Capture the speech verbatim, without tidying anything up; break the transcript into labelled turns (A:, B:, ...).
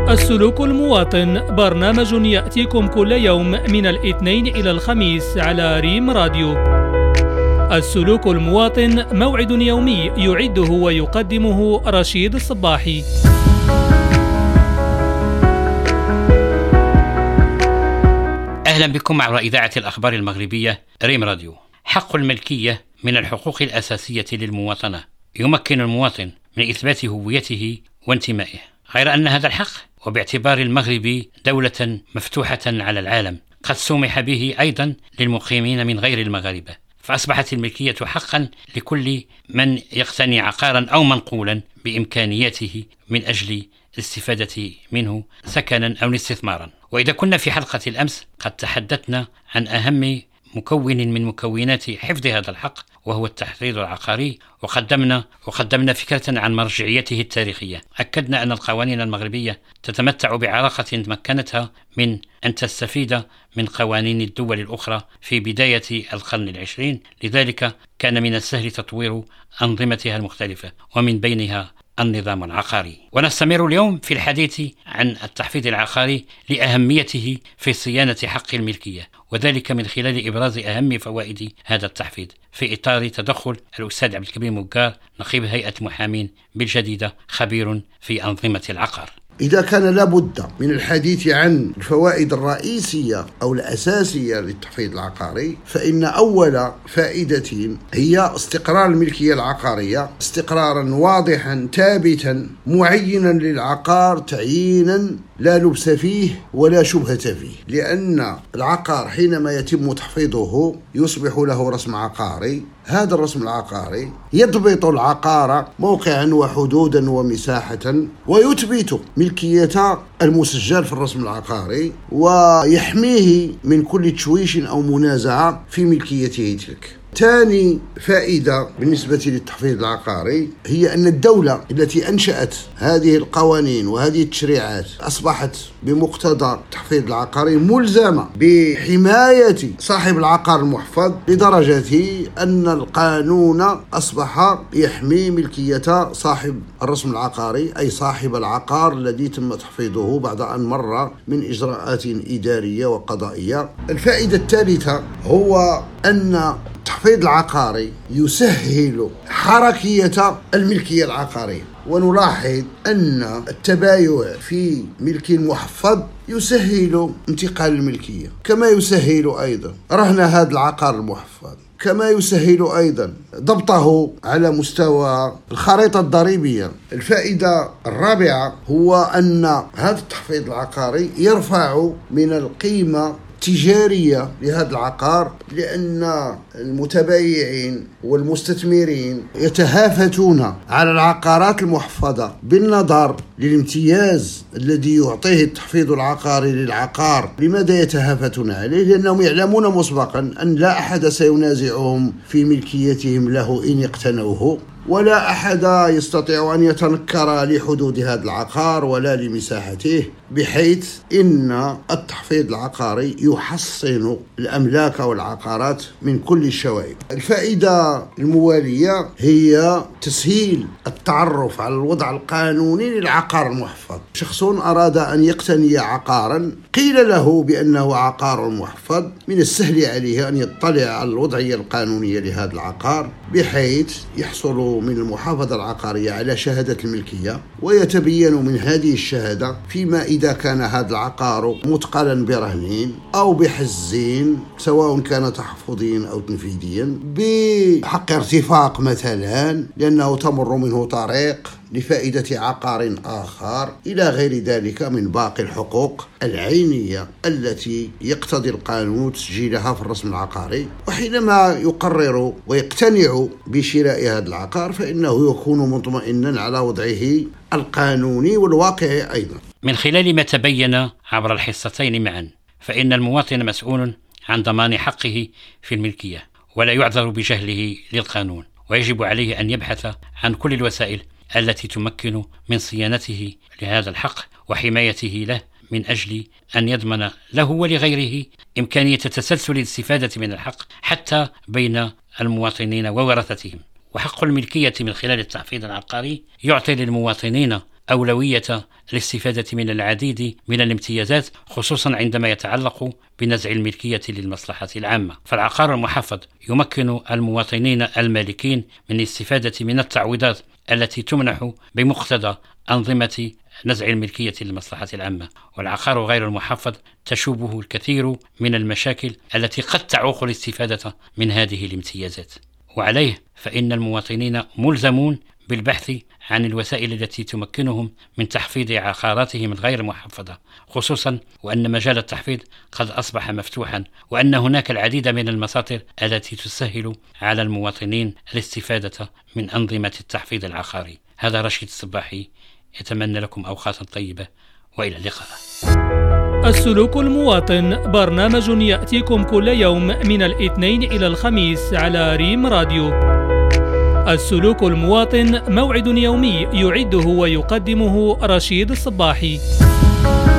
A: السلوك المواطن برنامج يأتيكم كل يوم من الاثنين إلى الخميس على ريم راديو. السلوك المواطن موعد يومي يعده ويقدمه رشيد الصباحي.
B: أهلا بكم عبر إذاعة الأخبار المغربية ريم راديو. حق الملكية من الحقوق الأساسية للمواطنة، يمكن المواطن من إثبات هويته وانتمائه، غير أن هذا الحق وباعتبار المغرب دولة مفتوحة على العالم قد سمح به أيضا للمقيمين من غير المغاربة، فأصبحت الملكية حقا لكل من يقتني عقارا أو منقولا بإمكانياته من أجل الاستفادة منه سكنا أو استثمارا. وإذا كنا في حلقة الأمس قد تحدثنا عن أهم مكون من مكونات حفظ هذا الحق وهو التحرير العقاري، وقدمنا وقدمنا فكرة عن مرجعيته التاريخية. أكدنا أن القوانين المغربية تتمتع بعلاقة مكنتها من أن تستفيد من قوانين الدول الأخرى في بداية القرن العشرين، لذلك كان من السهل تطوير أنظمتها المختلفة ومن بينها النظام العقاري. ونستمر اليوم في الحديث عن التحفيظ العقاري لأهميته في صيانة حق الملكية، وذلك من خلال إبراز أهم فوائد هذا التحفيظ في إطار تدخل الأستاذ عبد الكبير مقار نقيب هيئة محامين بالجديدة، خبير في أنظمة العقار.
C: إذا كان لابد من الحديث عن الفوائد الرئيسية أو الأساسية للتحفيظ العقاري، فإن أول فائدة هي استقرار الملكية العقارية، استقرارا واضحا ثابتا معينا للعقار تعيينا لا لبس فيه ولا شبهة فيه، لأن العقار حينما يتم تحفيظه يصبح له رسم عقاري. هذا الرسم العقاري يضبط العقار موقعا وحدودا ومساحة، ويثبت ملكية المسجل في الرسم العقاري، ويحميه من كل تشويش أو منازعة في ملكيته تلك. ثاني فائدة بالنسبة للتحفيظ العقاري هي أن الدولة التي أنشأت هذه القوانين وهذه التشريعات أصبحت بمقتضى التحفيظ العقاري ملزمة بحماية صاحب العقار المحفظ، لدرجة أن القانون أصبح يحمي ملكية صاحب الرسم العقاري، أي صاحب العقار الذي تم تحفيظه بعد أن مر من إجراءات إدارية وقضائية. الفائدة الثالثة هو أن التحفيظ العقاري يسهل حركية الملكية العقارية، ونلاحظ أن التبايع في ملك محفظ يسهل انتقال الملكية، كما يسهل أيضا رهن هذا العقار المحفظ، كما يسهل أيضا ضبطه على مستوى الخريطة الضريبية. الفائدة الرابعة هو أن هذا التحفيظ العقاري يرفع من القيمة تجارية لهذا العقار، لأن المتبايعين والمستثمرين يتهافتون على العقارات المحفظة بالنظر للامتياز الذي يعطيه التحفيظ العقاري للعقار. لماذا يتهافتون عليه؟ لأنهم يعلمون مسبقا أن لا أحد سينازعهم في ملكيتهم له إن اقتنوه، ولا أحد يستطيع أن يتنكر لحدود هذا العقار ولا لمساحته، بحيث إن التحفيظ العقاري يحصن الأملاك والعقارات من كل الشوائب. الفائدة الموالية هي تسهيل التعرف على الوضع القانوني للعقار المحفظ. شخص أراد أن يقتني عقارا قيل له بأنه عقار محفظ، من السهل عليه أن يطلع على الوضعية القانونية لهذا العقار، بحيث يحصل من المحافظة العقارية على شهادة الملكية، ويتبين من هذه الشهادة فيما إذا كان هذا العقار متقلا برهن أو بحزين، سواء كان تحفظيا أو تنفيذيا، بحق ارتفاق مثلا لأنه تمر منه طريق لفائدة عقار آخر، إلى غير ذلك من باقي الحقوق العينية التي يقتضي القانون تسجيلها في الرسم العقاري. وحينما يقرر ويقتنع بشراء هذا العقار فإنه يكون مطمئنا على وضعه القانوني والواقعي أيضا.
B: من خلال ما تبين عبر الحصتين معا، فإن المواطن مسؤول عن ضمان حقه في الملكية، ولا يعذر بجهله للقانون، ويجب عليه أن يبحث عن كل الوسائل التي تمكن من صيانته لهذا الحق وحمايته له، من أجل أن يضمن له ولغيره إمكانية تسلسل الاستفادة من الحق حتى بين المواطنين وورثتهم. وحق الملكية من خلال التحفيظ العقاري يعطي للمواطنين أولوية الاستفادة من العديد من الامتيازات، خصوصا عندما يتعلق بنزع الملكية للمصلحة العامة. فالعقار المحفظ يمكن المواطنين المالكين من الاستفادة من التعويضات التي تمنح بمقتضى أنظمة نزع الملكية للمصلحة العامة. والعقار غير المحفظ تشوبه الكثير من المشاكل التي قد تعوق الاستفادة من هذه الامتيازات، وعليه فإن المواطنين ملزمون بالبحث عن الوسائل التي تمكنهم من تحفيظ عقاراتهم الغير محفظة، خصوصا وأن مجال التحفيظ قد أصبح مفتوحا، وأن هناك العديد من المساطر التي تسهل على المواطنين الاستفادة من أنظمة التحفيظ العقاري. هذا رشيد الصباحي، يتمنى لكم أوقاتا طيبة وإلى اللقاء.
A: السلوك المواطن برنامج يأتيكم كل يوم من الاثنين إلى الخميس على ريم راديو. السلوك المواطن موعد يومي يعده ويقدمه رشيد الصباحي.